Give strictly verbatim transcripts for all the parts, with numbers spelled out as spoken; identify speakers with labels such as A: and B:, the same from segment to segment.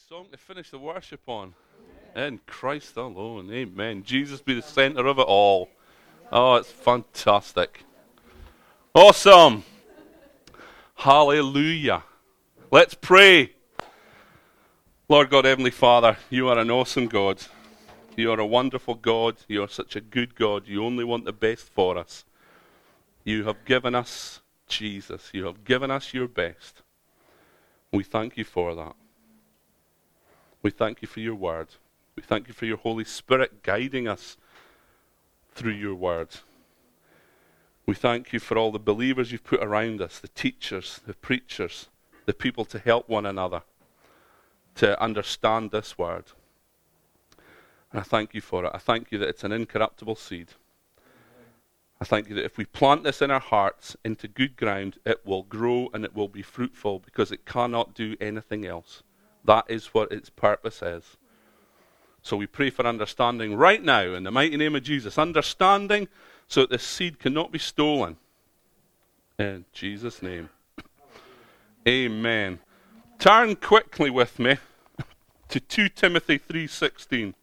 A: Song to finish the worship on. In Christ alone. Amen. Jesus be the center of it all. Oh, it's fantastic. Awesome. Hallelujah. Let's pray. Lord God, Heavenly Father, you are an awesome God. You are a wonderful God. You are such a good God. You only want the best for us. You have given us Jesus. You have given us your best. We thank you for that. We thank you for your word. We thank you for your Holy Spirit guiding us through your word. We thank you for all the believers you've put around us, the teachers, the preachers, the people to help one another to understand this word. And I thank you for it. I thank you that it's an incorruptible seed. I thank you that if we plant this in our hearts into good ground, it will grow and it will be fruitful because it cannot do anything else. That is what its purpose is. So we pray for understanding right now in the mighty name of Jesus. Understanding so that this seed cannot be stolen. In Jesus' name. Amen. Turn quickly with me to Second Timothy three sixteen.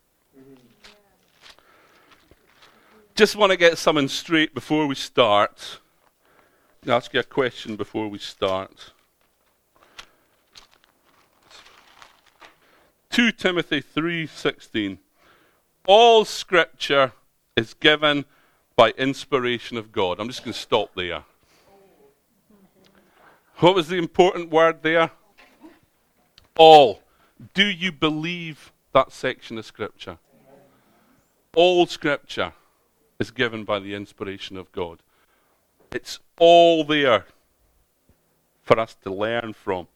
A: Just want to get something straight before we start. I'll ask you a question before we start. Second Timothy three sixteen. All scripture is given by inspiration of God. I'm just going to stop there. What was the important word there? All. Do you believe that section of scripture? All scripture is given by the inspiration of God. It's all there for us to learn from.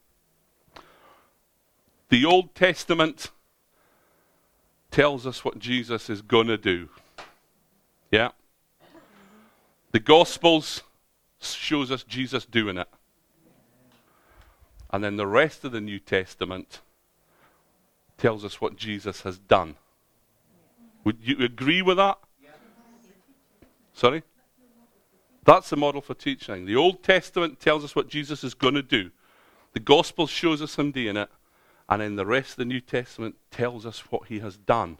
A: The Old Testament tells us what Jesus is going to do. Yeah. The Gospels shows us Jesus doing it. And then the rest of the New Testament tells us what Jesus has done. Would you agree with that? Sorry? That's the model for teaching. The Old Testament tells us what Jesus is going to do. The Gospel shows us him doing it. And then the rest of the New Testament tells us what he has done.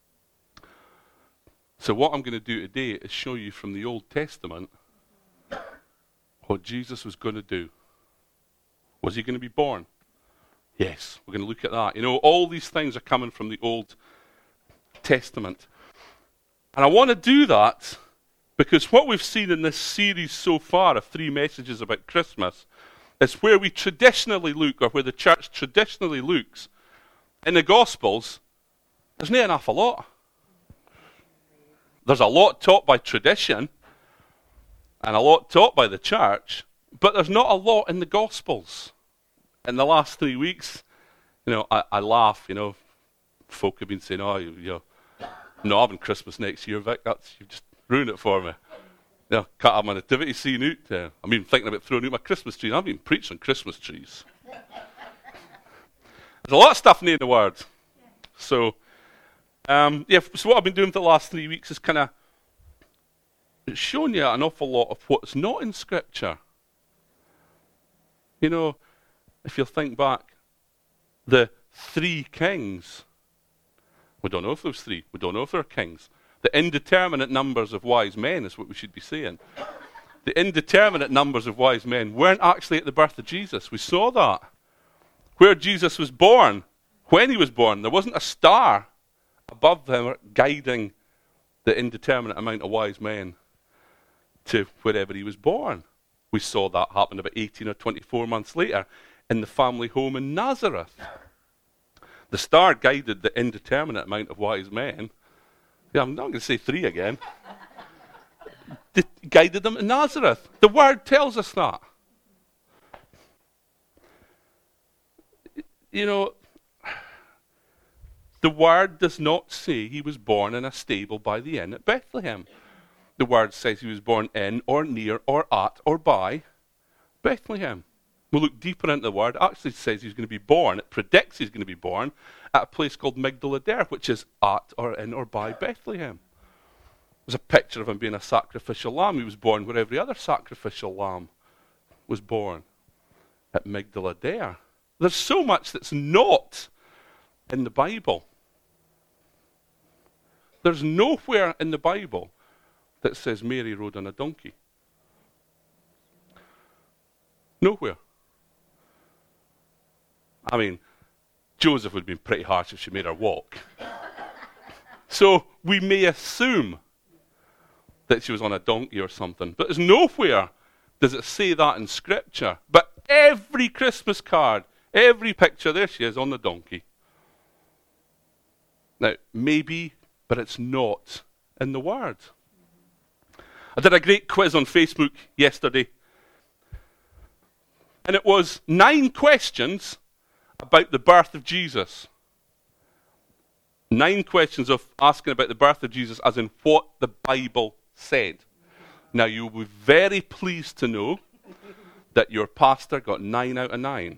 A: So what I'm going to do today is show you from the Old Testament what Jesus was going to do. Was he going to be born? Yes, we're going to look at that. You know, all these things are coming from the Old Testament. And I want to do that because what we've seen in this series so far of three messages about Christmas is where we traditionally look, or where the church traditionally looks, in the Gospels, there's not an awful lot. There's a lot taught by tradition, and a lot taught by the church, but there's not a lot in the Gospels. In the last three weeks, you know, I, I laugh, you know, folk have been saying, oh, you, you're not having Christmas next year, Vic, that's, you've just ruined it for me. You know, can't have my nativity scene out. Uh, I'm even thinking about throwing out my Christmas tree. I've been preaching on Christmas trees. There's a lot of stuff in the Word. So, um, yeah, so what I've been doing for the last three weeks is kind of showing you an awful lot of what's not in Scripture. You know, if you'll think back, the three kings, we don't know if there's three. We don't know if they're kings. The indeterminate numbers of wise men is what we should be saying. The indeterminate numbers of wise men weren't actually at the birth of Jesus. We saw that. Where Jesus was born, when he was born, there wasn't a star above them guiding the indeterminate amount of wise men to wherever he was born. We saw that happen about eighteen or twenty-four months later in the family home in Nazareth. The star guided the indeterminate amount of wise men. Yeah, I'm not going to say three again. They guided them to Nazareth. The Word tells us that. You know, the Word does not say he was born in a stable by the inn at Bethlehem. The Word says he was born in or near or at or by Bethlehem. We'll look deeper into the Word. It actually says he's going to be born. It predicts he's going to be born at a place called Migdal-Eder, which is at or in or by Bethlehem. There's a picture of him being a sacrificial lamb. He was born where every other sacrificial lamb was born, at Migdal-Eder. There's so much that's not in the Bible. There's nowhere in the Bible that says Mary rode on a donkey. Nowhere. I mean, Joseph would have been pretty harsh if she made her walk. So we may assume that she was on a donkey or something. But there's nowhere does it say that in Scripture. But every Christmas card, every picture, there she is on the donkey. Now, maybe, but it's not in the Word. I did a great quiz on Facebook yesterday. And it was nine questions about the birth of Jesus. Nine questions of asking about the birth of Jesus as in what the Bible said. Now, you'll be very pleased to know that your pastor got nine out of nine.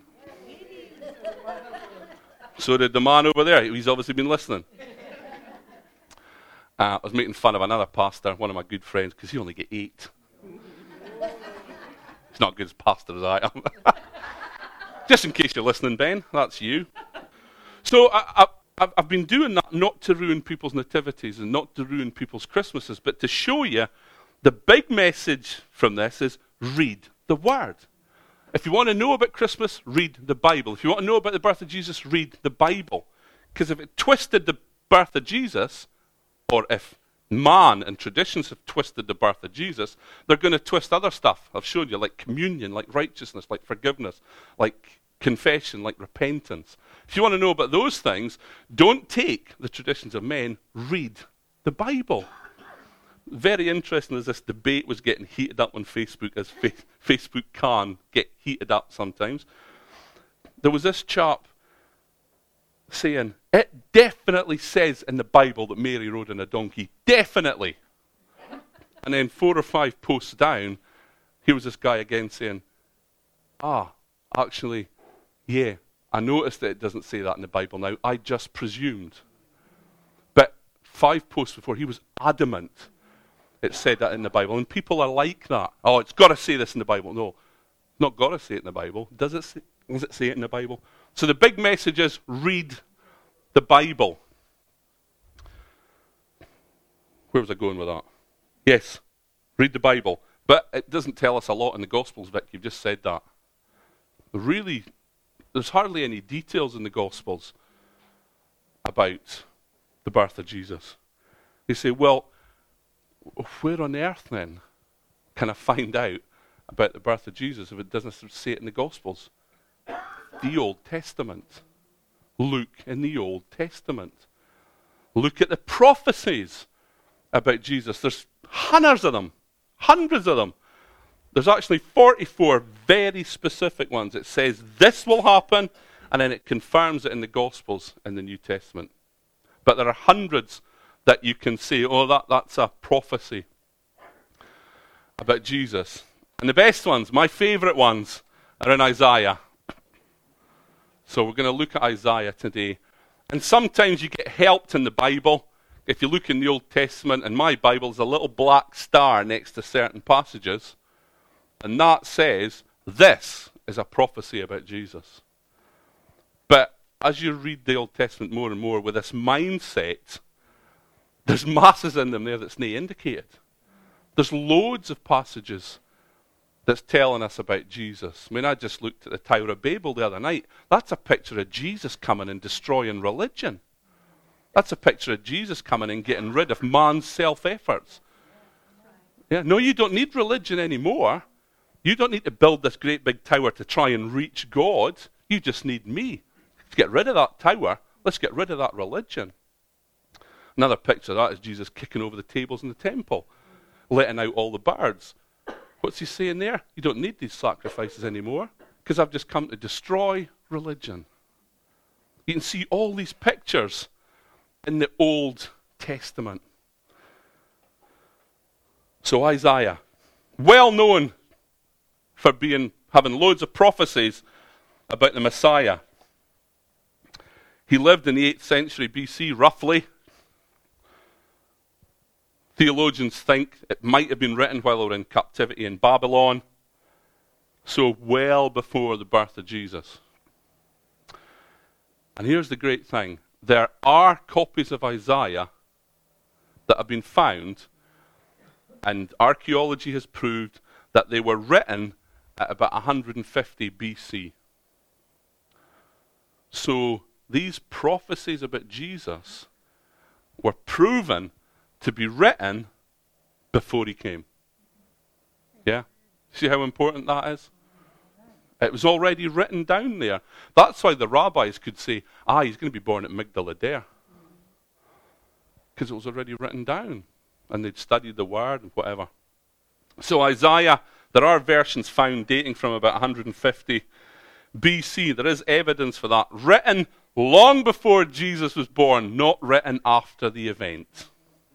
A: So did the man over there. He's obviously been listening. Uh, I was making fun of another pastor, one of my good friends, because he only get eight. He's not as good as pastor as I am. Just in case you're listening, Ben, that's you. So I, I, I've been doing that not to ruin people's nativities and not to ruin people's Christmases, but to show you the big message from this is read the Word. If you want to know about Christmas, read the Bible. If you want to know about the birth of Jesus, read the Bible. Because if it twisted the birth of Jesus, or if man and traditions have twisted the birth of Jesus, they're going to twist other stuff. I've shown you, like communion, like righteousness, like forgiveness, like confession, like repentance. If you want to know about those things, don't take the traditions of men, read the Bible. Very interesting as this debate was getting heated up on Facebook, as fa- Facebook can get heated up sometimes. There was this chap saying, it definitely says in the Bible that Mary rode on a donkey. Definitely. And then four or five posts down, here was this guy again saying, ah, actually, yeah, I noticed that it doesn't say that in the Bible now. I just presumed. But five posts before, he was adamant it said that in the Bible. And people are like that. Oh, it's got to say this in the Bible. No, not got to say it in the Bible. Does it say, does it say it in the Bible? So the big message is read the Bible. Where was I going with that? Yes, read the Bible. But it doesn't tell us a lot in the Gospels, Vic. You've just said that. Really, there's hardly any details in the Gospels about the birth of Jesus. You say, well, where on earth then can I find out about the birth of Jesus if it doesn't say it in the Gospels? The Old Testament. Look in the Old Testament. Look at the prophecies about Jesus. There's hundreds of them. Hundreds of them. There's actually forty-four very specific ones. It says this will happen, and then it confirms it in the Gospels in the New Testament. But there are hundreds that you can say, oh, that, that's a prophecy about Jesus. And the best ones, my favorite ones, are in Isaiah. So we're going to look at Isaiah today. And sometimes you get helped in the Bible. If you look in the Old Testament, and my Bible is a little black star next to certain passages. And that says, this is a prophecy about Jesus. But as you read the Old Testament more and more with this mindset, there's masses in them there that's not indicated. There's loads of passages that's telling us about Jesus. I mean, I just looked at the Tower of Babel the other night. That's a picture of Jesus coming and destroying religion. That's a picture of Jesus coming and getting rid of man's self-efforts. Yeah, no, you don't need religion anymore. You don't need to build this great big tower to try and reach God. You just need me. To get rid of that tower, let's get rid of that religion. Another picture of that is Jesus kicking over the tables in the temple, letting out all the birds. What's he saying there? You don't need these sacrifices anymore because I've just come to destroy religion. You can see all these pictures in the Old Testament. So Isaiah, well known for being having loads of prophecies about the Messiah. He lived in the eighth century B C, roughly. Theologians think it might have been written while they were in captivity in Babylon, so well before the birth of Jesus. And here's the great thing. There are copies of Isaiah that have been found, and archaeology has proved that they were written at about one hundred fifty B C. So these prophecies about Jesus were proven to be written before he came. Yeah? See how important that is? It was already written down there. That's why the rabbis could say, ah, he's going to be born at Migdal Eder. Because it was already written down. And they'd studied the word and whatever. So Isaiah, there are versions found dating from about one hundred fifty B C. There is evidence for that. Written long before Jesus was born, not written after the event.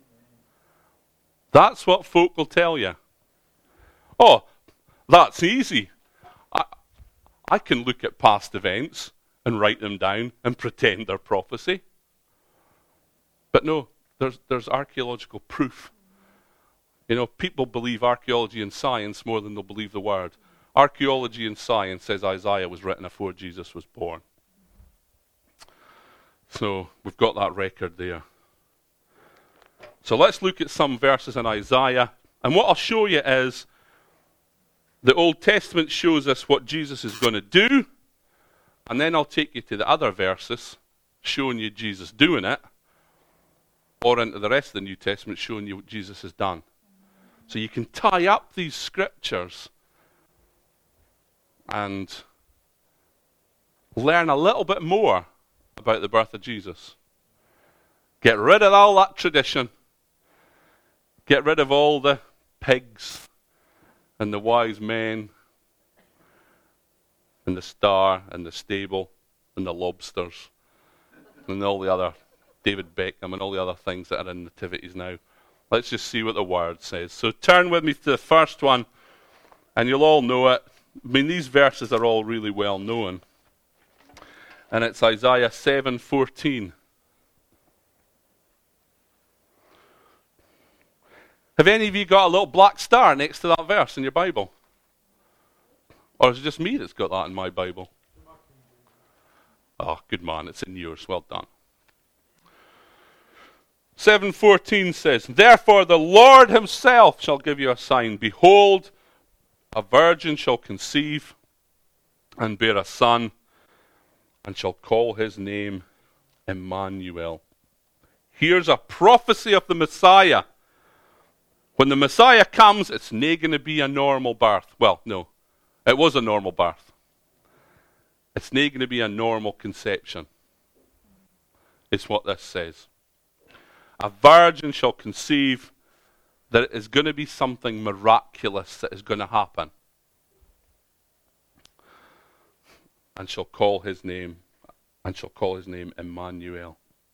A: That's what folk will tell you. Oh, that's easy. I, I can look at past events and write them down and pretend they're prophecy. But no, there's, there's archaeological proof. You know, people believe archaeology and science more than they'll believe the word. Archaeology and science says Isaiah was written before Jesus was born. So we've got that record there. So let's look at some verses in Isaiah. And what I'll show you is the Old Testament shows us what Jesus is going to do. And then I'll take you to the other verses showing you Jesus doing it. Or into the rest of the New Testament showing you what Jesus has done. So you can tie up these scriptures and learn a little bit more about the birth of Jesus. Get rid of all that tradition. Get rid of all the pigs and the wise men and the star and the stable and the lobsters and all the other David Beckham and all the other things that are in nativities now. Let's just see what the word says. So turn with me to the first one, and you'll all know it. I mean, these verses are all really well known. And it's Isaiah seven fourteen. Have any of you got a little black star next to that verse in your Bible? Or is it just me that's got that in my Bible? Oh, good man, it's in yours. Well done. seven fourteen says, "Therefore the Lord himself shall give you a sign. Behold, a virgin shall conceive and bear a son, and shall call his name Emmanuel." Here's a prophecy of the Messiah. When the Messiah comes, it's not going to be a normal birth. Well, no, it was a normal birth. It's not going to be a normal conception. It's what this says. A virgin shall conceive. That it is going to be something miraculous that is going to happen. And shall call his name, and shall call his name Emmanuel.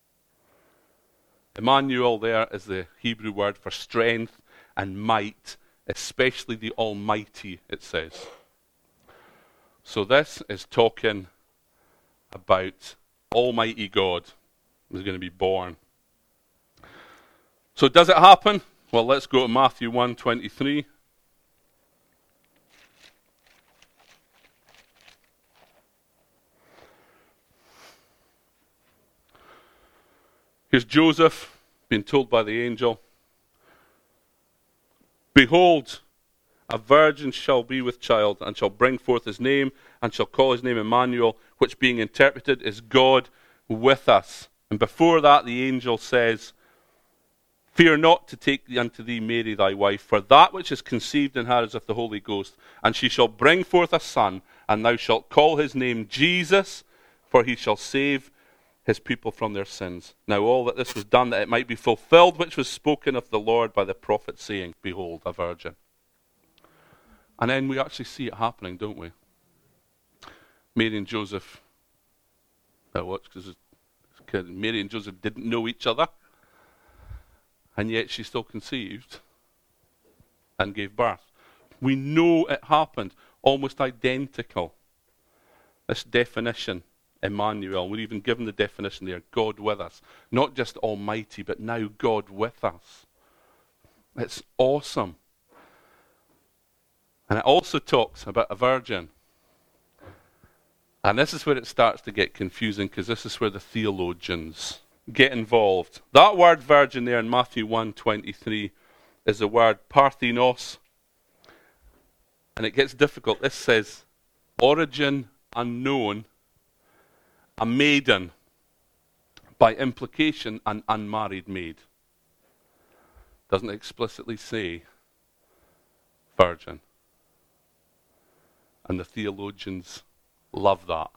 A: Emmanuel there is the Hebrew word for strength and might, especially the Almighty, it says. So this is talking about Almighty God who's going to be born. So does it happen? Well, let's go to Matthew one twenty-three. Here's Joseph being told by the angel, "Behold, a virgin shall be with child, and shall bring forth his name, and shall call his name Emmanuel, which being interpreted is God with us." And before that the angel says, "Fear not to take unto thee Mary thy wife, for that which is conceived in her is of the Holy Ghost. And she shall bring forth a son, and thou shalt call his name Jesus, for he shall save his people from their sins. Now all that this was done, that it might be fulfilled, which was spoken of the Lord by the prophet, saying, Behold, a virgin." And then we actually see it happening, don't we? Mary and Joseph, now watch, because Mary and Joseph didn't know each other. And yet she still conceived and gave birth. We know it happened, almost identical. This definition, Emmanuel, we're even given the definition there, God with us. Not just Almighty, but now God with us. It's awesome. And it also talks about a virgin. And this is where it starts to get confusing, because this is where the theologians get involved. That word virgin there in Matthew one twenty-three is the word parthenos. And it gets difficult. This says, origin unknown, a maiden, by implication an unmarried maid. Doesn't explicitly say virgin. And the theologians love that.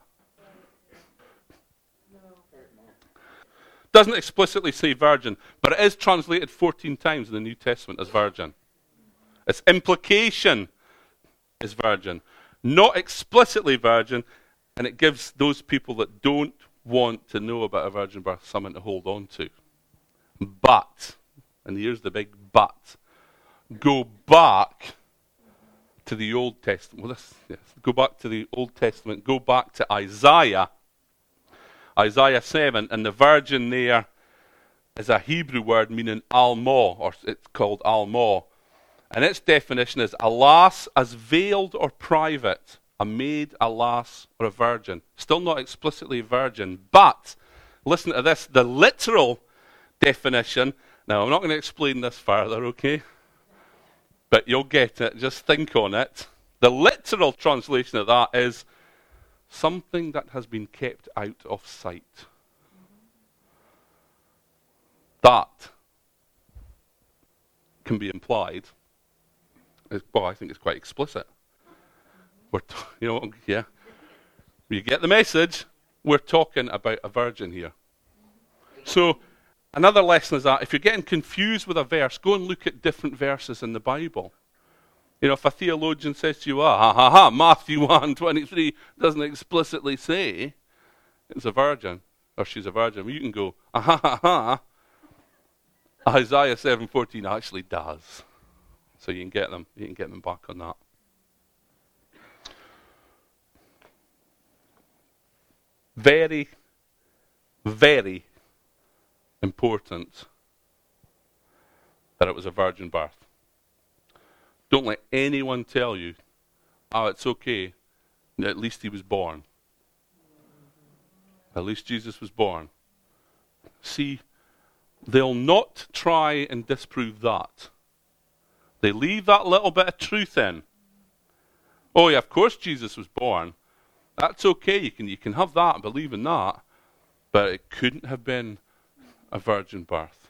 A: Doesn't explicitly say virgin, but it is translated fourteen times in the New Testament as virgin. Its implication is virgin, not explicitly virgin, and it gives those people that don't want to know about a virgin birth something to hold on to. But, and here's the big but, go back to the Old Testament. Well, this, yes, go back to the Old Testament. Go back to Isaiah. Isaiah seven, and the virgin there is a Hebrew word meaning almo, or it's called almo. And its definition is a lass as veiled or private, a maid, a lass, or a virgin. Still not explicitly virgin, but listen to this, the literal definition. Now, I'm not going to explain this further, okay? But you'll get it. Just think on it. The literal translation of that is something that has been kept out of sight. That can be implied. Well, I think it's quite explicit. We're, t- you know, yeah. You get the message. We're talking about a virgin here. So, another lesson is that if you're getting confused with a verse, go and look at different verses in the Bible. You know, if a theologian says to you, ah, ha, ha, ha, Matthew one twenty-three doesn't explicitly say it's a virgin, or she's a virgin, well, you can go, ah, ha, ha, ha, Isaiah seven fourteen actually does. So you can get them, you can get them back on that. Very, very important that it was a virgin birth. Don't let anyone tell you, oh, it's okay, at least he was born. At least Jesus was born. See, they'll not try and disprove that. They leave that little bit of truth in. Oh yeah, of course Jesus was born. That's okay, you can, you can have that and believe in that, but it couldn't have been a virgin birth.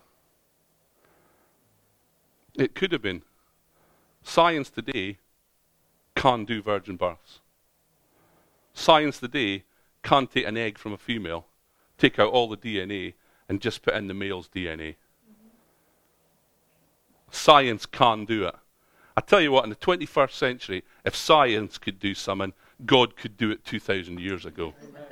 A: It could have been. Science today can't do virgin births. Science today can't take an egg from a female, take out all the D N A, and just put in the male's D N A. Mm-hmm. Science can't do it. I tell you what, in the twenty-first century, if science could do something, God could do it two thousand years ago. Amen.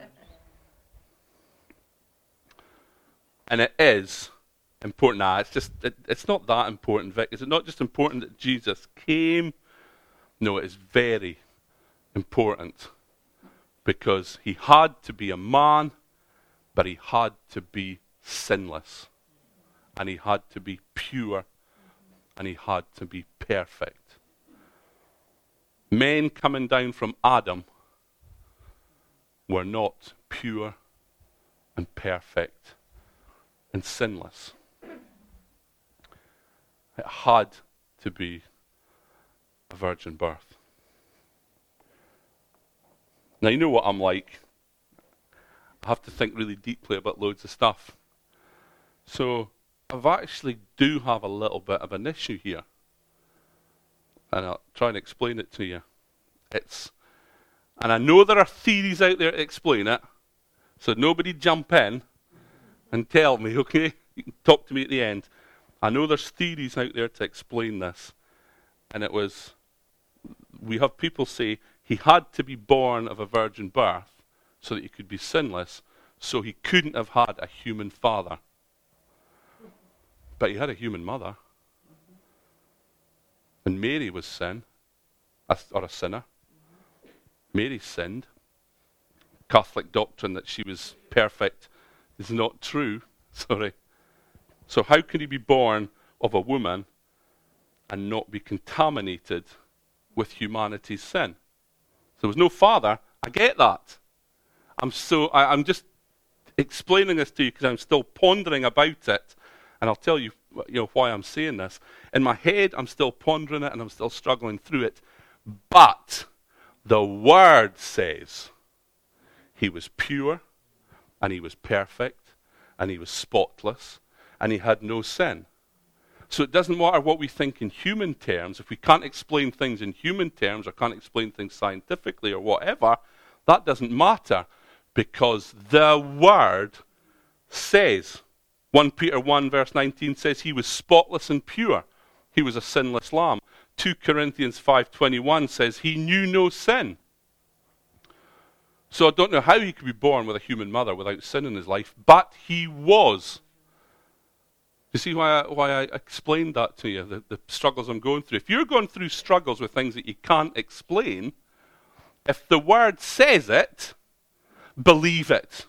A: And it is important. Nah, it's just it, it's not that important, Vic. Is it not just important that Jesus came? No, it is very important because he had to be a man, but he had to be sinless, and he had to be pure, and he had to be perfect. Men coming down from Adam were not pure and perfect and sinless. It had to be a virgin birth. Now, you know what I'm like. I have to think really deeply about loads of stuff. So, I've actually do have a little bit of an issue here. And I'll try and explain it to you. It's, and I know there are theories out there to explain it, so nobody jump in and tell me, okay? You can talk to me at the end. I know there's theories out there to explain this. And it was, we have people say he had to be born of a virgin birth so that he could be sinless, so he couldn't have had a human father. But he had a human mother. And Mary was sin, or a sinner. Mary sinned. Catholic doctrine that she was perfect is not true. Sorry. So how could he be born of a woman and not be contaminated with humanity's sin? There was no father. I get that. I'm so, I, I'm just explaining this to you because I'm still pondering about it. And I'll tell you, you know, why I'm saying this. In my head, I'm still pondering it and I'm still struggling through it. But the Word says he was pure and he was perfect and he was spotless and he had no sin. So it doesn't matter what we think in human terms. If we can't explain things in human terms or can't explain things scientifically or whatever, that doesn't matter because the Word says. First Peter one verse nineteen says he was spotless and pure. He was a sinless lamb. Second Corinthians five twenty-one says he knew no sin. So I don't know how he could be born with a human mother without sin in his life, but he was. You see why I, why I explained that to you, the, the struggles I'm going through? If you're going through struggles with things that you can't explain, if the Word says it, believe it.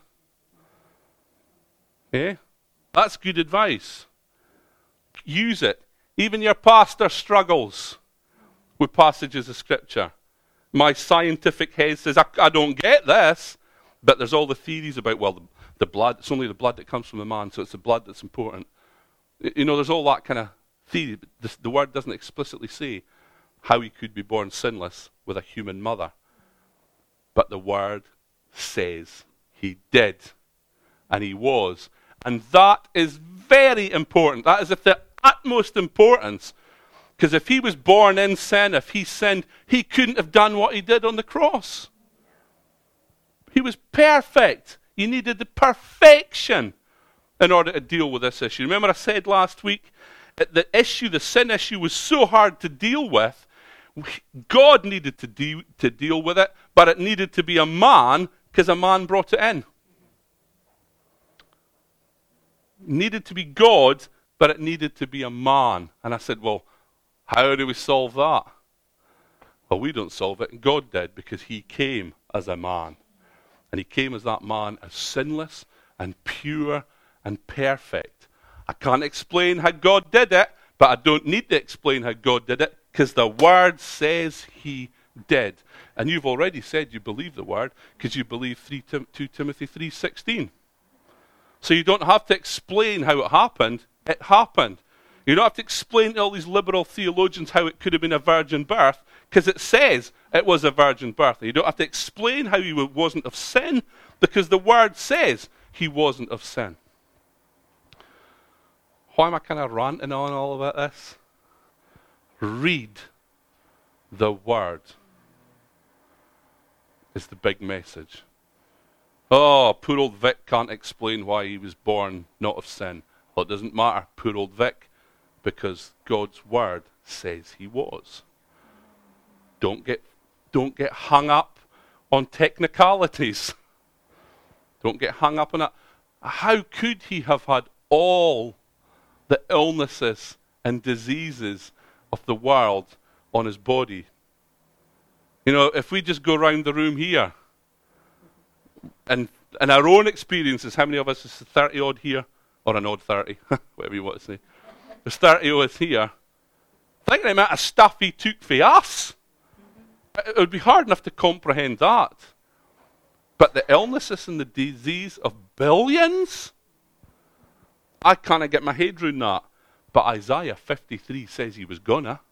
A: Yeah? That's good advice. Use it. Even your pastor struggles with passages of Scripture. My scientific head says, I, I don't get this. But there's all the theories about, well, the, the blood, it's only the blood that comes from the man, so it's the blood that's important. You know, there's all that kind of theory. But the, the Word doesn't explicitly say how he could be born sinless with a human mother. But the Word says he did. And he was. And that is very important. That is of the utmost importance. Because if he was born in sin, if he sinned, he couldn't have done what he did on the cross. He was perfect. He needed the perfection in order to deal with this issue. Remember I said last week, that the issue, the sin issue was so hard to deal with. God needed to, de- to deal with it, but it needed to be a man, because a man brought it in. Needed to be God, but it needed to be a man. And I said, well, how do we solve that? Well, we don't solve it. God did, because he came as a man. And he came as that man, as sinless and pure and perfect. I can't explain how God did it, but I don't need to explain how God did it, because the Word says he did. And you've already said you believe the Word, because you believe two Timothy three sixteen. So you don't have to explain how it happened. It happened. You don't have to explain to all these liberal theologians how it could have been a virgin birth, because it says it was a virgin birth. You don't have to explain how he wasn't of sin, because the Word says he wasn't of sin. Why am I kind of ranting on all about this? Read the Word is the big message. Oh, poor old Vic can't explain why he was born not of sin. Well, it doesn't matter, poor old Vic, because God's Word says he was. Don't get, don't get hung up on technicalities. Don't get hung up on that. How could he have had all the illnesses and diseases of the world on his body? You know, if we just go around the room here, and in our own experiences, how many of us is thirty odd here? Or an odd thirty, whatever you want to say. There's thirty odd here. Think of the amount of stuff he took for us. It would be hard enough to comprehend that. But the illnesses and the disease of billions, I can't get my head around that. But Isaiah fifty-three says he was gonna.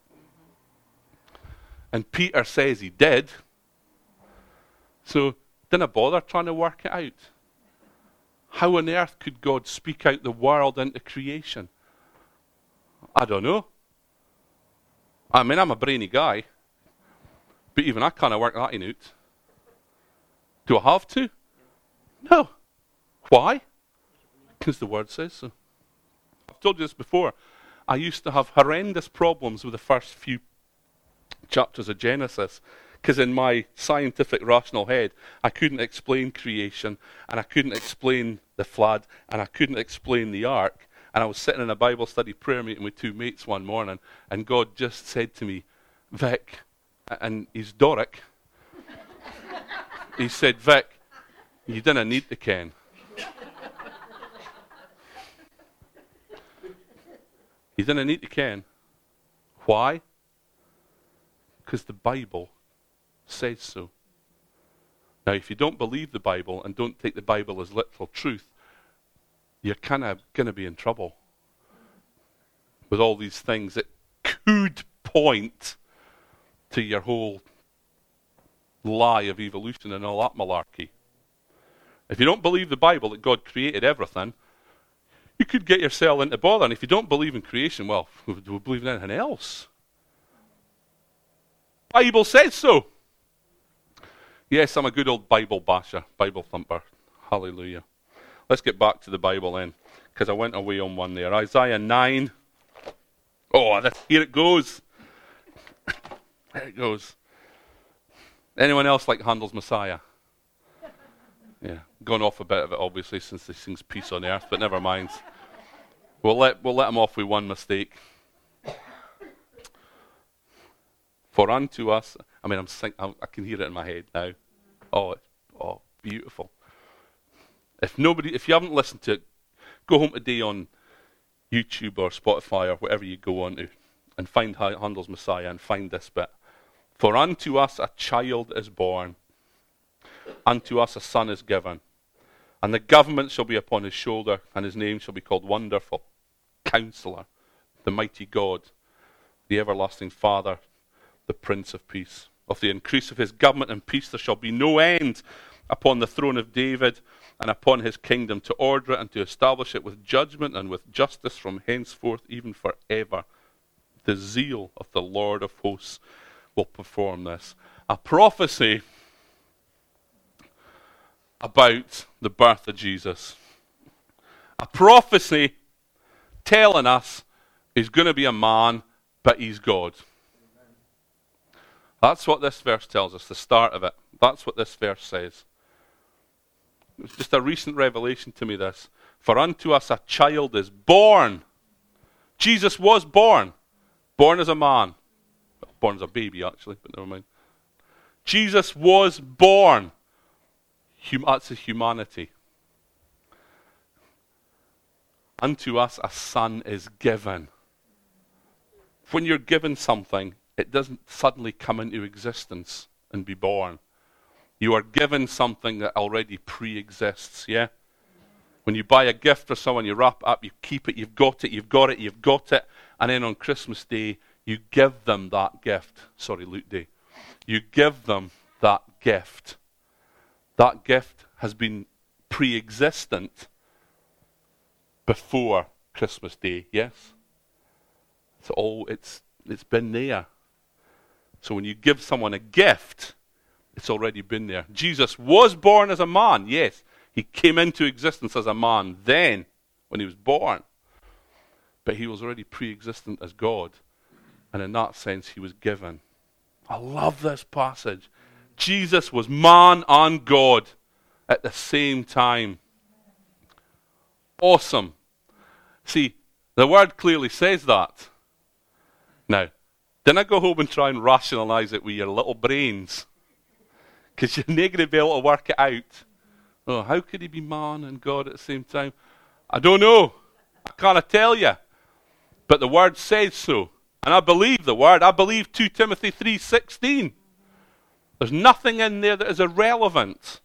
A: And Peter says he did. So, didn't bother trying to work it out. How on earth could God speak out the world into creation? I don't know. I mean, I'm a brainy guy. But even I can't work that out. Do I have to? No. Why? Because the Word says so. I've told you this before. I used to have horrendous problems with the first few chapters of Genesis, because in my scientific rational head, I couldn't explain creation, and I couldn't explain the flood, and I couldn't explain the ark. And I was sitting in a Bible study prayer meeting with two mates one morning, and God just said to me, Vic, and he's Doric, he said, Vic, you didn't need to ken. You didn't need to ken. Why? Because the Bible says so. Now, if you don't believe the Bible and don't take the Bible as literal truth, you're kind of going to be in trouble with all these things that could point to your whole lie of evolution and all that malarkey. If you don't believe the Bible that God created everything, you could get yourself into bother. And if you don't believe in creation, well, we believe in anything else. Bible says so. Yes, I'm a good old Bible basher, Bible thumper. Hallelujah. Let's get back to the Bible then, because I went away on one there. Isaiah nine. Oh, this, here it goes. There it goes. Anyone else like Handel's Messiah? Yeah, gone off a bit of it, obviously, since he sings peace on earth, but never mind. We'll let, we'll let him off with one mistake. For unto us, I mean, I'm sing, I, I can hear it in my head now. Oh, it's, oh, beautiful. If nobody, if you haven't listened to it, go home today on YouTube or Spotify or whatever you go on to, and find Handel's Messiah and find this bit. For unto us a child is born, unto us a son is given, and the government shall be upon his shoulder, and his name shall be called Wonderful, Counselor, the Mighty God, the Everlasting Father, the Prince of Peace. Of the increase of his government and peace there shall be no end upon the throne of David and upon his kingdom, to order it and to establish it with judgment and with justice from henceforth even forever. The zeal of the Lord of hosts will perform this. A prophecy about the birth of Jesus. A prophecy telling us he's going to be a man, but he's God. That's what this verse tells us, the start of it. That's what this verse says. It was just a recent revelation to me, this. For unto us a child is born. Jesus was born. Born as a man. Born as a baby, actually, but never mind. Jesus was born. Hum- that's his humanity. Unto us a son is given. When you're given something, it doesn't suddenly come into existence and be born. You are given something that already pre-exists, yeah? When you buy a gift for someone, you wrap it up, you keep it, you've got it, you've got it, you've got it, and then on Christmas Day, you give them that gift. Sorry, Luke Day. You give them that gift. That gift has been pre-existent before Christmas Day, yes? So all it's it's been there. So when you give someone a gift, it's already been there. Jesus was born as a man, yes. He came into existence as a man then, when he was born. But he was already pre-existent as God. And in that sense, he was given. I love this passage. Jesus was man and God at the same time. Awesome. See, the word clearly says that. Now, didn't I go home and try and rationalize it with your little brains? Because you're not going to be able to work it out. Oh, how could he be man and God at the same time? I don't know. I can't tell you. But the word says so. And I believe the word. I believe Second Timothy three sixteen. There's nothing in there that is irrelevant.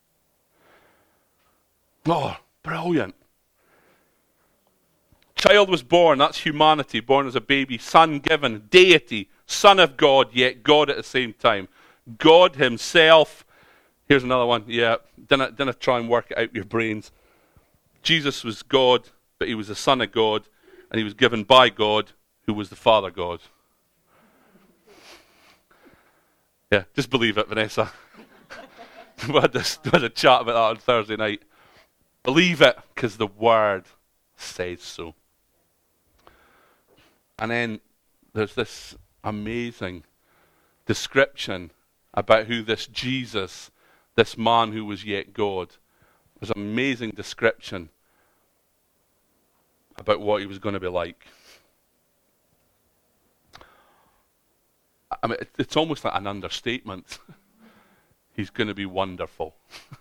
A: Oh, brilliant. Child was born, that's humanity, born as a baby, son given, deity, son of God, yet God at the same time. God himself. Here's another one. Yeah, didn't, didn't try and work it out with your brains. Jesus was God, but he was the son of God, and he was given by God, who was the Father God. Yeah, just believe it, Vanessa. we, had this, we had a chat about that on Thursday night. Believe it, because the word says so. And then there's this amazing description about who this Jesus, this man who was yet God, there's an amazing description about what he was going to be like. I mean, it's almost like an understatement. He's going to be wonderful.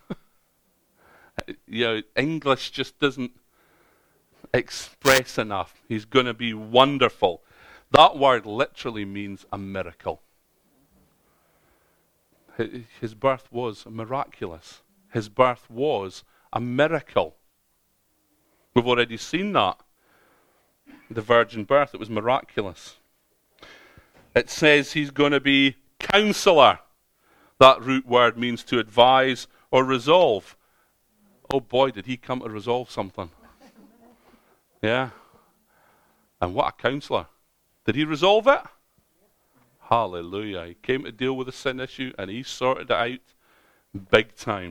A: You know, English just doesn't express enough. He's going to be wonderful. That word literally means a miracle. His birth was miraculous. His birth was a miracle. We've already seen that. The virgin birth, it was miraculous. It says he's going to be counselor. That root word means to advise or resolve. Oh boy, did he come to resolve something. Yeah. And what a counselor. Did he resolve it? Hallelujah. He came to deal with the sin issue and he sorted it out big time.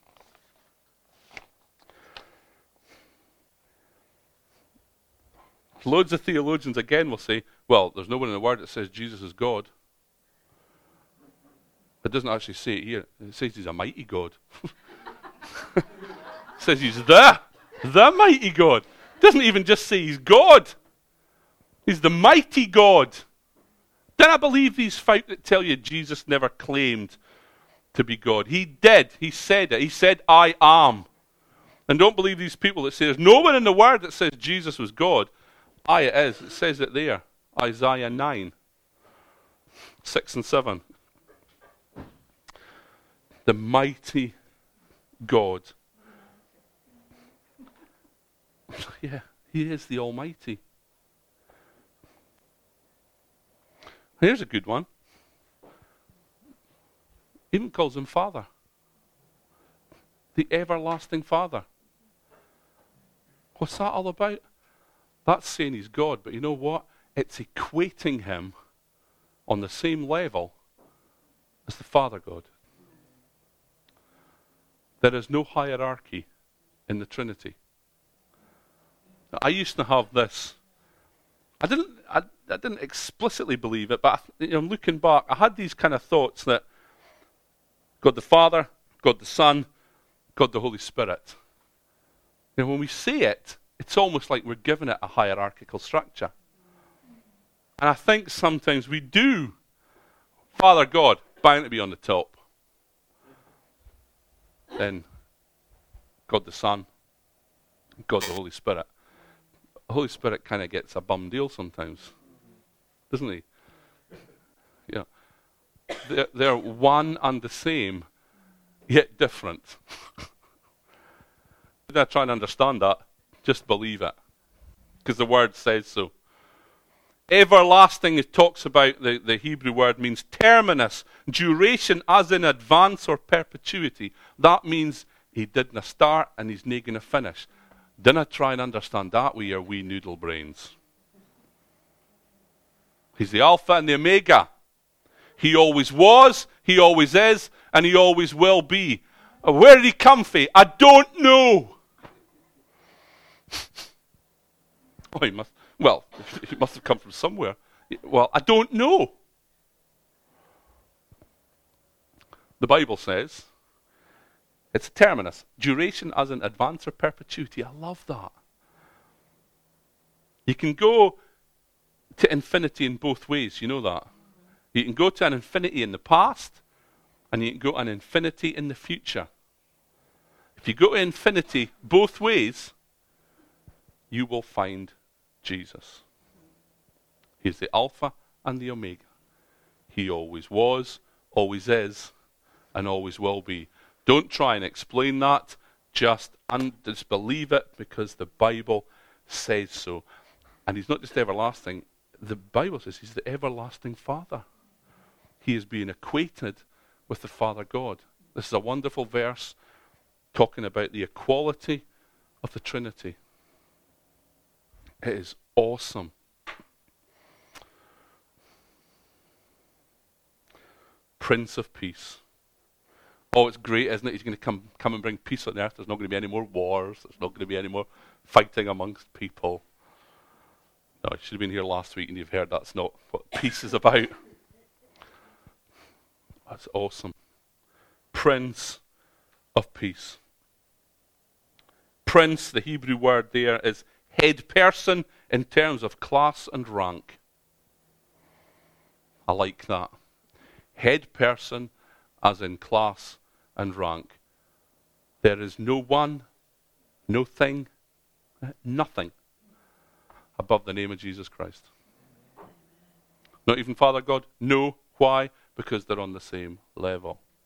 A: Loads of theologians again will say, well, there's nowhere in the Word that says Jesus is God. It doesn't actually say it here. It says he's a mighty God. It says he's the, the mighty God. It doesn't even just say he's God. He's the mighty God. Then I believe these folk that tell you Jesus never claimed to be God. He did. He said it. He said, I am. And don't believe these people that say there's nowhere in the Word that says Jesus was God. Aye, it is. It says it there. Isaiah nine, six and seven. The mighty God. Yeah, he is the Almighty. Here's a good one. Even calls him Father. The everlasting Father. What's that all about? That's saying he's God, but you know what? It's equating him on the same level as the Father God. There is no hierarchy in the Trinity. Now, I used to have this. I didn't. I, I didn't explicitly believe it, but I, you know, looking back, I had these kind of thoughts that God the Father, God the Son, God the Holy Spirit. You know, when we say it, it's almost like we're giving it a hierarchical structure. And I think sometimes we do. Father God, bound to be on the top. Then God the Son, God the Holy Spirit. The Holy Spirit kind of gets a bum deal sometimes, doesn't he? Yeah. They're, they're one and the same, yet different. They're trying to understand that. Just believe it, because the word says so. Everlasting, it talks about, the, the Hebrew word means terminus, duration as in advance or perpetuity. That means he didn't start and he's not going to finish. Dinna try and understand that with your wee noodle brains. He's the Alpha and the Omega. He always was, he always is, and he always will be. Where did he come from? I don't know. Oh, he must. Well, he must have come from somewhere. Well, I don't know. The Bible says it's terminus, duration as in advance or perpetuity. I love that. You can go to infinity in both ways. You know that. You can go to an infinity in the past, and you can go to an infinity in the future. If you go to infinity both ways, you will find Jesus. He's the Alpha and the Omega. He always was, always is, and always will be. Don't try and explain that. Just, un- just believe it because the Bible says so. And he's not just everlasting. The Bible says he's the everlasting Father. He is being equated with the Father God. This is a wonderful verse talking about the equality of the Trinity. It is awesome. Prince of Peace. Oh, it's great, isn't it? He's going to come, come and bring peace on earth. There's not going to be any more wars. There's not going to be any more fighting amongst people. No, you should have been here last week and you've heard that's not what peace is about. That's awesome. Prince of Peace. Prince, the Hebrew word there is head person in terms of class and rank. I like that. Head person as in class and rank. There is no one, no thing, nothing above the name of Jesus Christ. Not even Father God? No. Why? Because they're on the same level.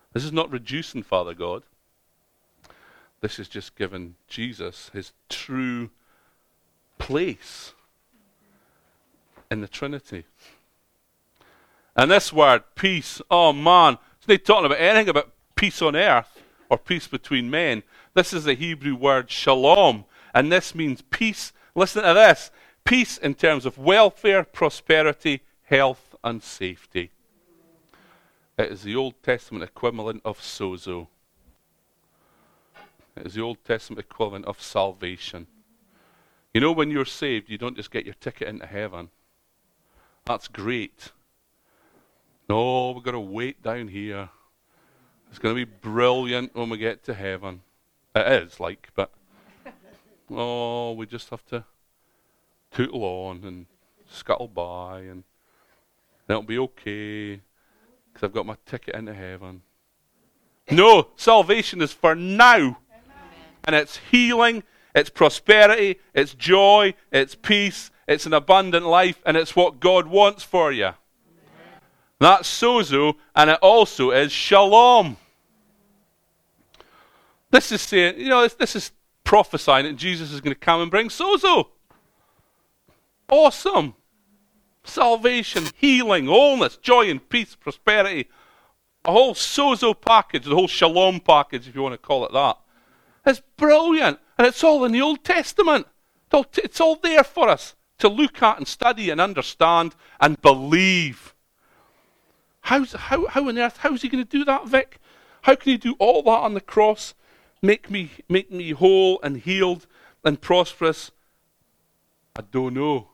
A: This is not reducing Father God. This is just giving Jesus his true place in the Trinity. And this word, peace, oh man, it's not talking about anything about peace on earth or peace between men. This is the Hebrew word shalom, and this means peace. Listen to this. Peace in terms of welfare, prosperity, health, and safety. It is the Old Testament equivalent of sozo. It is the Old Testament equivalent of salvation. You know, when you're saved, you don't just get your ticket into heaven. That's great. No, we've got to wait down here. It's going to be brilliant when we get to heaven. It is, like, but oh, we just have to tootle on and scuttle by, and it'll be okay because I've got my ticket into heaven. No, salvation is for now. Amen. And it's healing, it's prosperity, it's joy, it's peace, it's an abundant life, and it's what God wants for you. Amen. That's sozo, and it also is shalom. This is saying, you know, this, this is prophesying that Jesus is going to come and bring sozo. Awesome. Salvation, healing, wholeness, joy and peace, prosperity. A whole sozo package, the whole shalom package, if you want to call it that. It's brilliant. And it's all in the Old Testament. It's all, t- it's all there for us to look at and study and understand and believe. How's, how, how on earth, how's he going to do that, Vic? How can he do all that on the cross? Make me, make me whole and healed and prosperous? I don't know.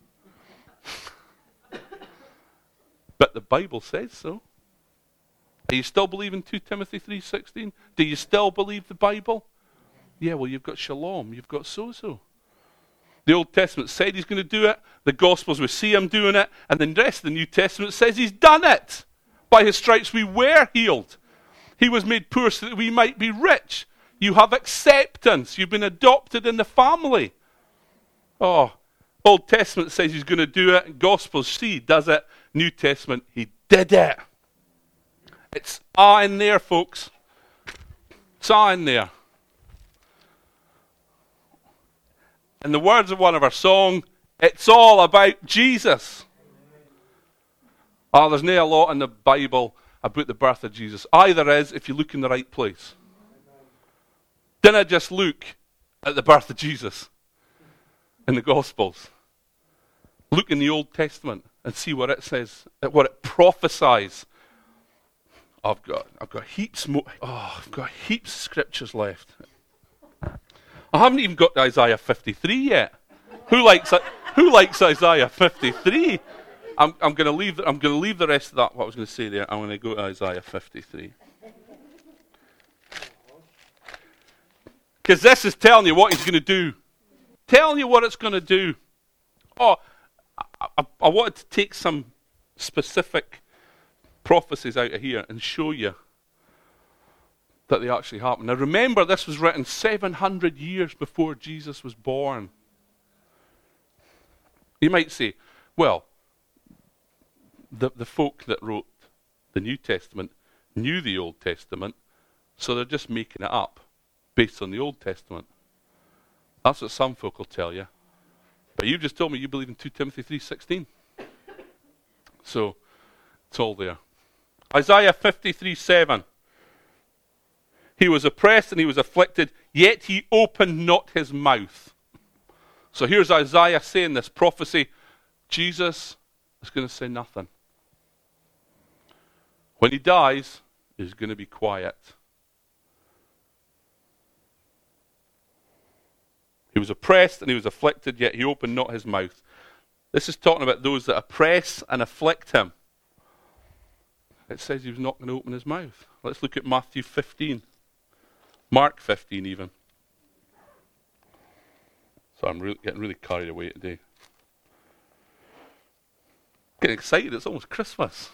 A: But the Bible says so. Do you still believe in Second Timothy three sixteen? Do you still believe the Bible? Yeah, well, you've got shalom. You've got sozo. The Old Testament said he's going to do it. The Gospels, we see him doing it. And the rest of the New Testament says he's done it. By his stripes we were healed. He was made poor so that we might be rich. You have acceptance. You've been adopted in the family. Oh, Old Testament says he's going to do it. Gospels, see, he does it. New Testament, he did it. It's ah in there, folks. It's ah in there. In the words of one of our songs, it's all about Jesus. Oh, there's not a lot in the Bible about the birth of Jesus. Either is if you look in the right place. Didn't just look at the birth of Jesus in the Gospels. Look in the Old Testament and see what it says, what it prophesies. I've got, I've got heaps more. Oh, I've got heaps of scriptures left. I haven't even got to Isaiah fifty-three yet. Who likes Who likes Isaiah fifty-three? I'm, I'm going to leave. The, I'm going to leave the rest of that. What I was going to say there. I'm going to go to Isaiah fifty-three. Because this is telling you what he's going to do. Telling you what it's going to do. Oh, I, I, I wanted to take some specific prophecies out of here and show you that they actually happened. Now remember, this was written seven hundred years before Jesus was born. You might say, well, the, the folk that wrote the New Testament knew the Old Testament, so they're just making it up based on the Old Testament. That's what some folk will tell you. But you just told me you believe in Second Timothy three sixteen. So, it's all there. Isaiah fifty-three seven. He was oppressed and he was afflicted, yet he opened not his mouth. So here's Isaiah saying this prophecy. Jesus is going to say nothing. When he dies, he's going to be quiet. He was oppressed and he was afflicted, yet he opened not his mouth. This is talking about those that oppress and afflict him. It says he was not going to open his mouth. Let's look at Matthew fifteen. Mark fifteen even. So I'm really, getting really carried away today. Getting excited, it's almost Christmas.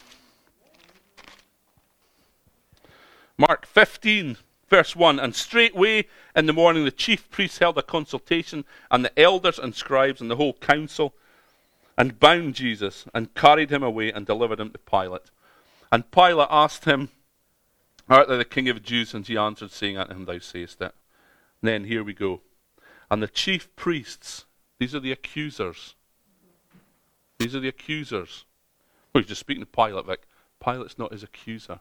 A: Mark fifteen, verse one. And straightway in the morning the chief priests held a consultation, and the elders and scribes and the whole council, and bound Jesus, and carried him away, and delivered him to Pilate. And Pilate asked him, Art thou the King of the Jews? And he answered, saying unto him, Thou sayest it. And then here we go. And the chief priests, these are the accusers. These are the accusers. Well, he's just speaking to Pilate, Vic. Pilate's not his accuser.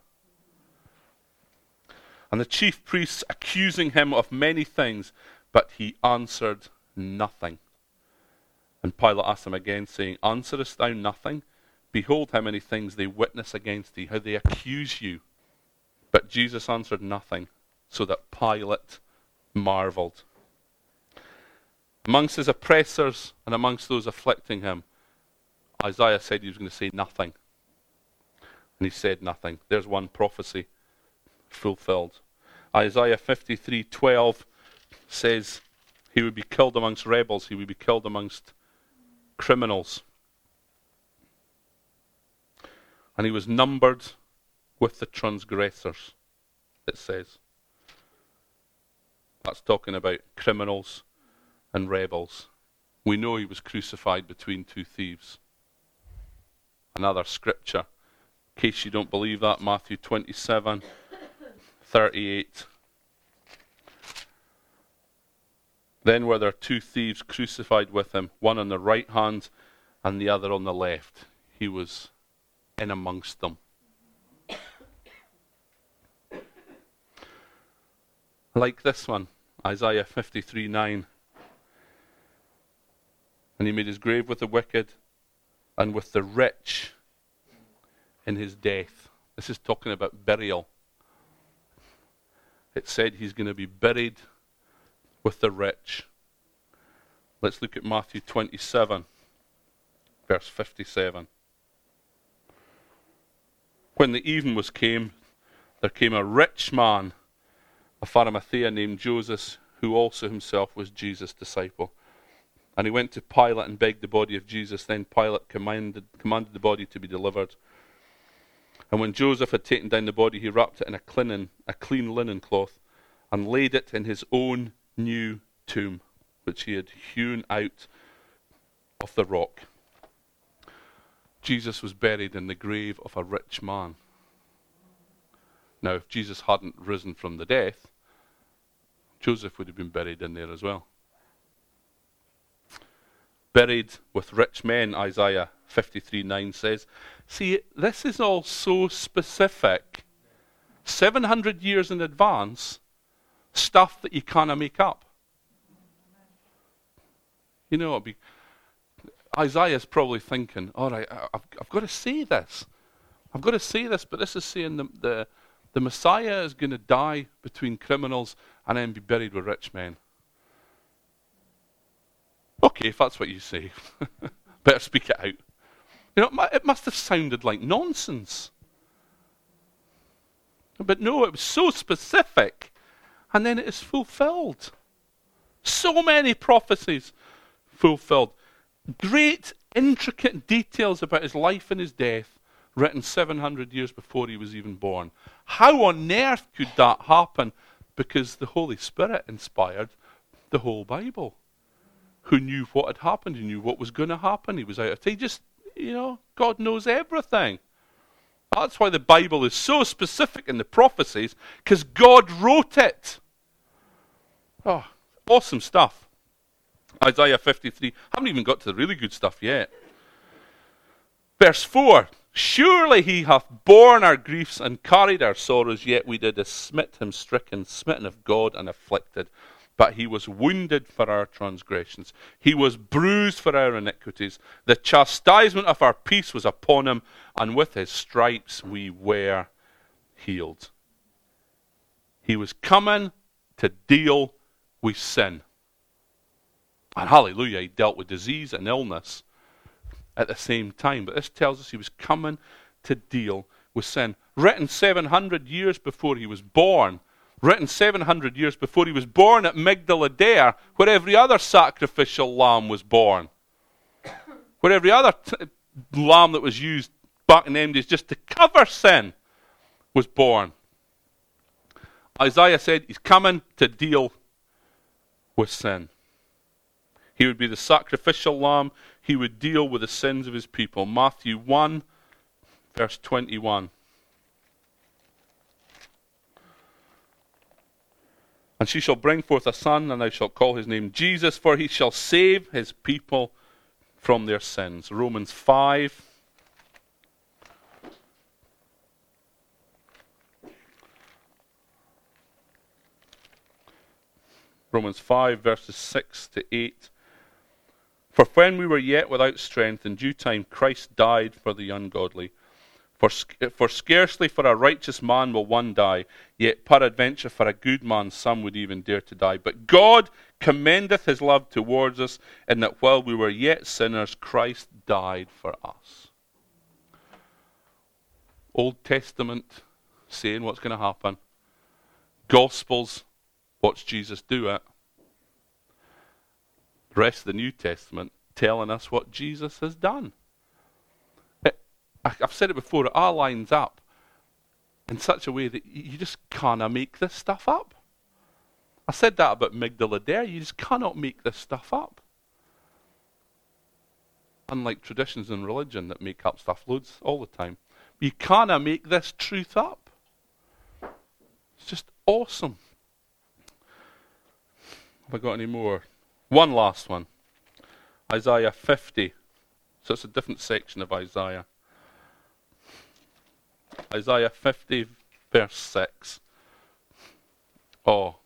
A: And the chief priests accusing him of many things, but he answered nothing. And Pilate asked him again, saying, Answerest thou nothing? Behold how many things they witness against thee, how they accuse you. But Jesus answered nothing, so that Pilate marveled. Amongst his oppressors and amongst those afflicting him, Isaiah said he was going to say nothing. And he said nothing. There's one prophecy fulfilled. Isaiah fifty-three twelve says he would be killed amongst rebels, he would be killed amongst criminals. And he was numbered with the transgressors, it says. That's talking about criminals and rebels. We know he was crucified between two thieves. Another scripture, in case you don't believe that, Matthew twenty-seven thirty-eight. Then were there two thieves crucified with him, one on the right hand and the other on the left. He was in amongst them. Like this one, Isaiah fifty-three nine. And he made his grave with the wicked and with the rich in his death. This is talking about burial. It said he's going to be buried with the rich. Let's look at Matthew twenty-seven, verse fifty-seven. When the even was came, there came a rich man of Arimathea named Joseph, who also himself was Jesus' disciple. And he went to Pilate and begged the body of Jesus. Then Pilate commanded, commanded the body to be delivered. And when Joseph had taken down the body, he wrapped it in a clean, a clean linen cloth and laid it in his own new tomb, which he had hewn out of the rock. Jesus was buried in the grave of a rich man. Now, if Jesus hadn't risen from the death, Joseph would have been buried in there as well. Buried with rich men, Isaiah fifty-three nine says. See, this is all so specific. seven hundred years in advance, stuff that you can't make up. You know, be, Isaiah's probably thinking, all right, I've, I've got to say this. I've got to say this, but this is saying the, the, the Messiah is going to die between criminals and then be buried with rich men. Okay, if that's what you say, better speak it out. You know, it must have sounded like nonsense. But no, it was so specific, and then it is fulfilled. So many prophecies fulfilled. Great, intricate details about his life and his death, written seven hundred years before he was even born. How on earth could that happen? Because the Holy Spirit inspired the whole Bible. Who knew what had happened? He knew what was going to happen. He was out of time. He just, you know, God knows everything. That's why the Bible is so specific in the prophecies, because God wrote it. Oh, awesome stuff. Isaiah fifty-three. I haven't even got to the really good stuff yet. Verse four. Surely he hath borne our griefs and carried our sorrows, yet we did smite him stricken, smitten of God and afflicted. But he was wounded for our transgressions. He was bruised for our iniquities. The chastisement of our peace was upon him, and with his stripes we were healed. He was coming to deal with sin. And hallelujah, he dealt with disease and illness at the same time. But this tells us he was coming to deal with sin. Written seven hundred years before he was born. Written seven hundred years before he was born at Migdal Eder, where every other sacrificial lamb was born. Where every other t- lamb that was used back in them days just to cover sin was born. Isaiah said he's coming to deal with sin. He would be the sacrificial lamb. He would deal with the sins of his people. Matthew one, verse twenty-one. And she shall bring forth a son, and thou shalt call his name Jesus, for he shall save his people from their sins. Romans five. Romans five, verses six to eight. For when we were yet without strength, in due time Christ died for the ungodly. For, for scarcely for a righteous man will one die, yet peradventure for a good man some would even dare to die. But God commendeth his love towards us, in that while we were yet sinners, Christ died for us. Old Testament saying what's going to happen. Gospels, watch Jesus do it. The rest of the New Testament telling us what Jesus has done. I've said it before, it all lines up in such a way that you just cannot make this stuff up. I said that about Migdala there. You just cannot make this stuff up. Unlike traditions in religion that make up stuff loads all the time. You cannot make this truth up. It's just awesome. Have I got any more? One last one. Isaiah fifty. So it's a different section of Isaiah. Isaiah fifty, verse six. Oh.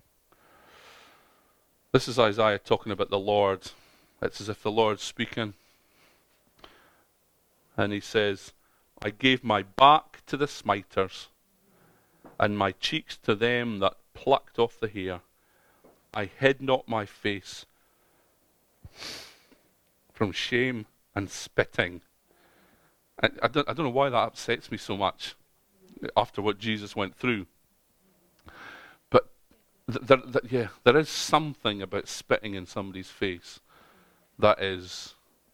A: This is Isaiah talking about the Lord. It's as if the Lord's speaking. And he says, I gave my back to the smiters, and my cheeks to them that plucked off the hair. I hid not my face from shame and spitting. I, I, don't, I don't know why that upsets me so much after what Jesus went through. But th- there, th- yeah, there is something about spitting in somebody's face that is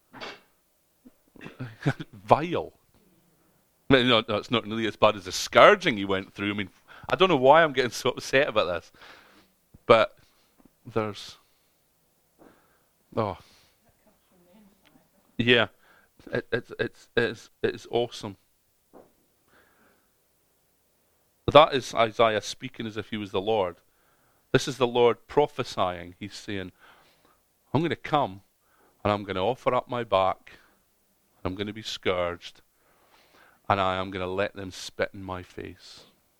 A: vile. I mean, no, no, it's not nearly as bad as the scourging he went through. I mean, I don't know why I'm getting so upset about this. But there's... Oh. Yeah. It, it, it's, it's, it's awesome. That is Isaiah speaking as if he was the Lord. This is the Lord prophesying. He's saying, I'm going to come and I'm going to offer up my back. I'm going to be scourged. And I am going to let them spit in my face.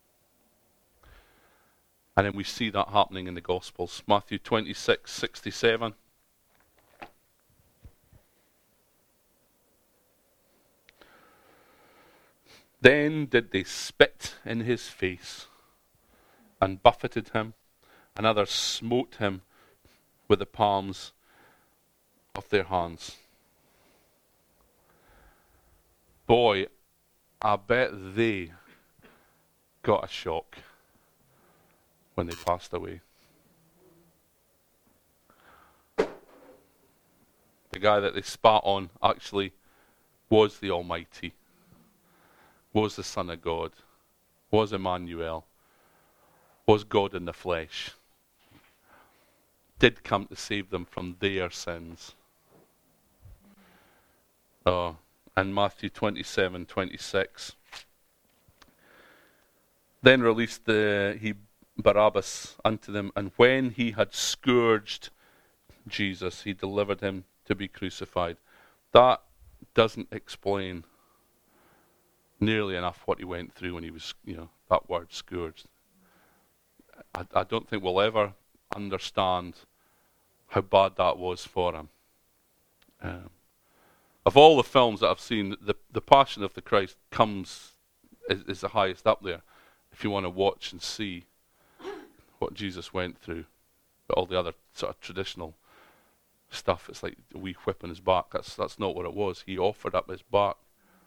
A: And then we see that happening in the Gospels. Matthew twenty-six, sixty-seven. Then did they spit in his face, and buffeted him, and others smote him with the palms of their hands. Boy, I bet they got a shock when they passed away. The guy that they spat on actually was the Almighty. Was the Son of God, was Emmanuel, was God in the flesh, did come to save them from their sins. Oh, and Matthew twenty-seven, twenty-six. Then released the, he Barabbas unto them, and when he had scourged Jesus, he delivered him to be crucified. That doesn't explain nearly enough what he went through when he was, you know, that word scourged. I, I don't think we'll ever understand how bad that was for him. Um, of all the films that I've seen, the, the Passion of the Christ comes, is, is the highest up there. If you want to watch and see what Jesus went through. But all the other sort of traditional stuff, it's like a wee whip on his back. That's, that's not what it was. He offered up his back.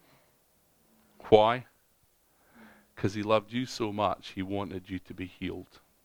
A: Why? Because he loved you so much, he wanted you to be healed.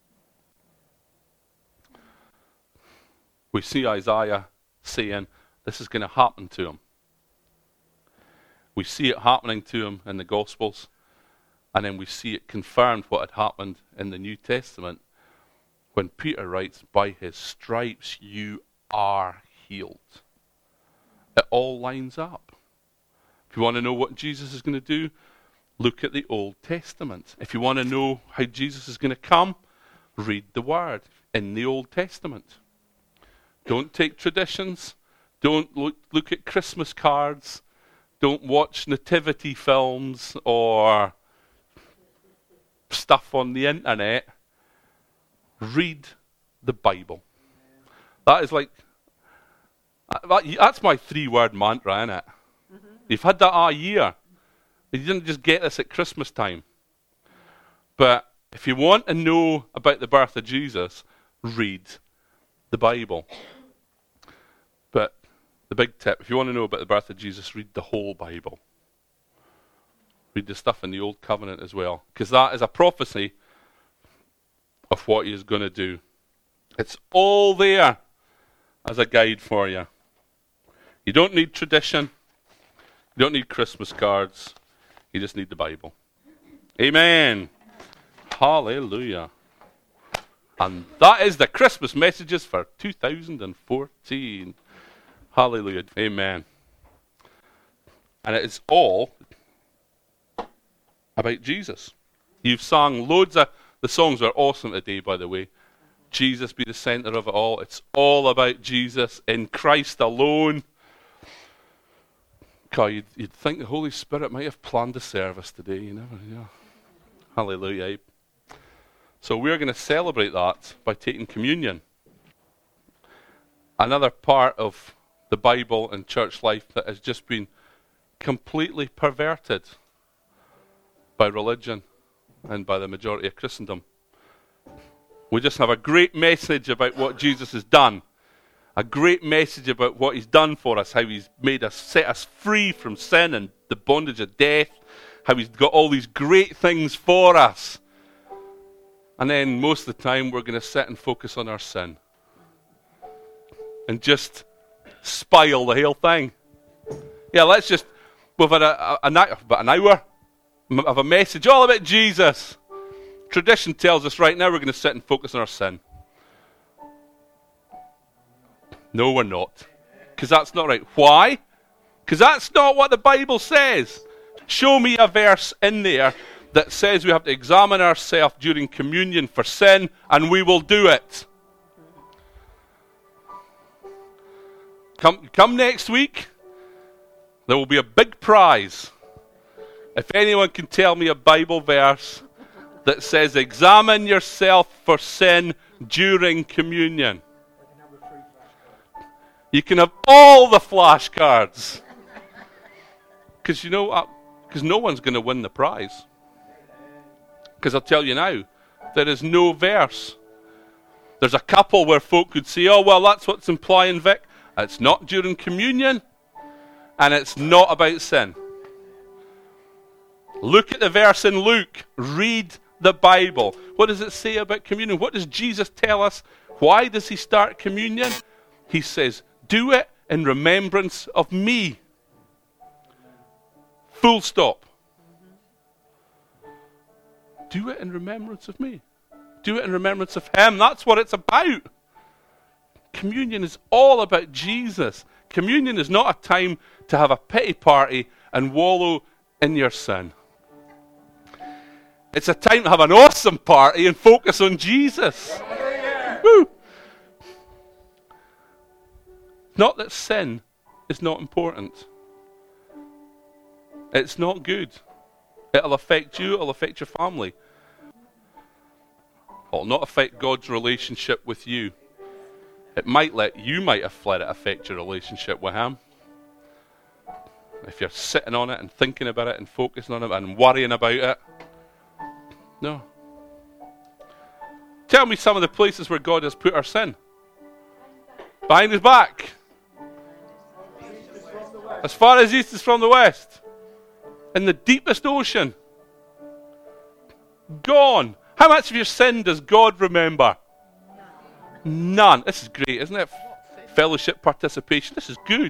A: We see Isaiah saying this is going to happen to him. We see it happening to him in the Gospels, and then we see it confirmed what had happened in the New Testament when Peter writes, by his stripes you are healed. It all lines up. If you want to know what Jesus is going to do, look at the Old Testament. If you want to know how Jesus is going to come, read the Word. in the Old Testament. Don't take traditions. Don't look, look at Christmas cards. Don't watch nativity films or stuff on the internet. Read the Bible. That is like, that's my three-word mantra, isn't it? Mm-hmm. You've had that all year. You didn't just get this at Christmas time. But if you want to know about the birth of Jesus, read the Bible. But the big tip, if you want to know about the birth of Jesus, read the whole Bible. Read the stuff in the Old Covenant as well, because that is a prophecy of what he is going to do. It's all there as a guide for you. You don't need tradition. You don't need Christmas cards. You just need the Bible. Amen. Hallelujah. And that is the Christmas messages for two thousand fourteen. Hallelujah. Amen. And it is all about Jesus. You've sung loads of, the songs are awesome today, by the way. Jesus be the center of it all. It's all about Jesus in Christ alone. God, you'd, you'd think the Holy Spirit might have planned the service today. You never know. Hallelujah. So we're going to celebrate that by taking communion. Another part of the Bible and church life that has just been completely perverted by religion and by the majority of Christendom. We just have a great message about what Jesus has done. A great message about what he's done for us, how he's made us, set us free from sin and the bondage of death, how he's got all these great things for us. And then most of the time we're going to sit and focus on our sin. And just spile the whole thing. Yeah, let's just, we've had a, a, a, about an hour of a message all about Jesus. Tradition tells us right now we're going to sit and focus on our sin. No, we're not. Because that's not right. Why? Because that's not what the Bible says. Show me a verse in there that says we have to examine ourselves during communion for sin, and we will do it. Come, come next week, there will be a big prize. If anyone can tell me a Bible verse that says examine yourself for sin during communion. You can have all the flashcards. Because you know what? Because no one's going to win the prize. Because I'll tell you now, there is no verse. There's a couple where folk could say, oh, well, that's what's implying, Vic. It's not during communion, and it's not about sin. Look at the verse in Luke. Read the Bible. What does it say about communion? What does Jesus tell us? Why does he start communion? He says, do it in remembrance of me. Full stop. Do it in remembrance of me. Do it in remembrance of him. That's what it's about. Communion is all about Jesus. Communion is not a time to have a pity party and wallow in your sin. It's a time to have an awesome party and focus on Jesus. Yeah. Woo. Not that sin is not important. It's not good. It'll affect you, it'll affect your family. It'll not affect God's relationship with you. It might let, you might have let it affect your relationship with him. If you're sitting on it and thinking about it and focusing on it and worrying about it. No. Tell me some of the places where God has put our sin. Behind his back. As far as east is from the west. In the deepest ocean. Gone. How much of your sin does God remember? None. None. This is great, isn't it? Fellowship participation. This is good.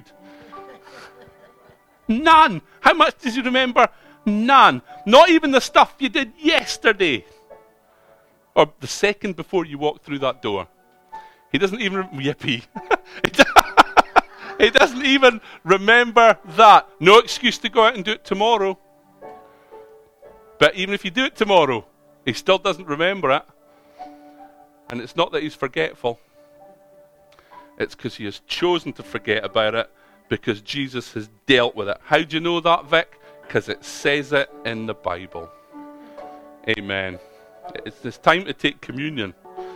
A: None. How much does he remember? None. Not even the stuff you did yesterday. Or the second before you walked through that door. He doesn't even... Yippee. He doesn't even remember that. No excuse to go out and do it tomorrow. But even if you do it tomorrow, he still doesn't remember it. And it's not that he's forgetful. It's because he has chosen to forget about it because Jesus has dealt with it. How do you know that, Vic? Because it says it in the Bible. Amen. It's, it's time to take communion.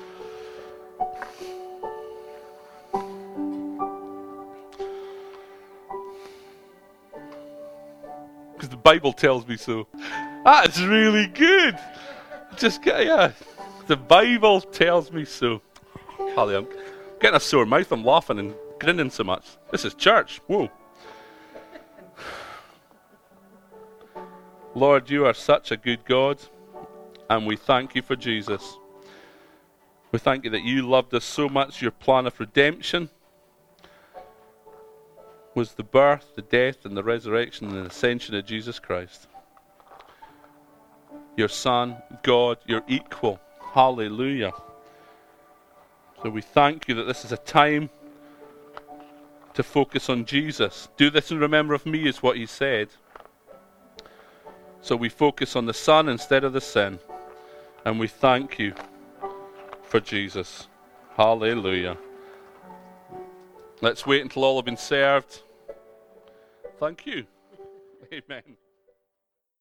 A: Because the Bible tells me so. That's really good. Just get, yeah. The Bible tells me so. Holly, I'm getting a sore mouth. I'm laughing and grinning so much. This is church. Whoa. Lord, you are such a good God, and we thank you for Jesus. We thank you that you loved us so much. Your plan of redemption was the birth, the death, and the resurrection and the ascension of Jesus Christ. Your Son, God, your equal. Hallelujah. So we thank you that this is a time to focus on Jesus. Do this in remember of me is what he said. So we focus on the Son instead of the sin. And we thank you for Jesus. Hallelujah. Let's wait until all have been served. Thank you. Amen.